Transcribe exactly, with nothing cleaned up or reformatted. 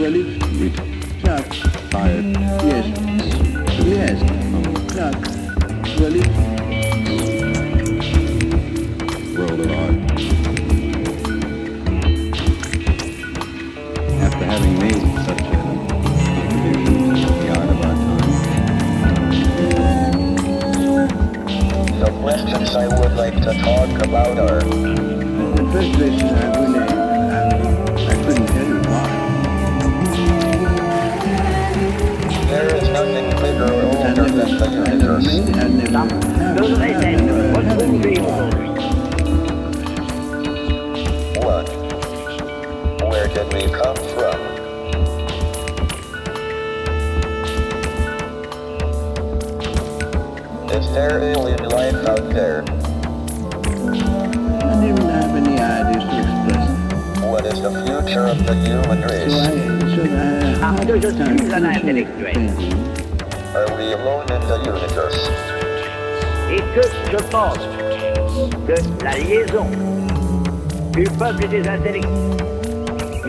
Well, if Clark fired, yes, yes, Clark. Well, if world of art. After having made such a contribution to the art of our time. The questions I would like to talk about are. The first question I would name, I couldn't tell you why. There is nothing bigger or older than the universe. What? Where did we come from? Is there alien life out there? I didn't have any ideas to express. What is the future of the human race? So I, so I Ah, had je time suis un to intellectuel. painting. Are we alone in the universe? Et que je pense que la liaison du peuple et des intellectuels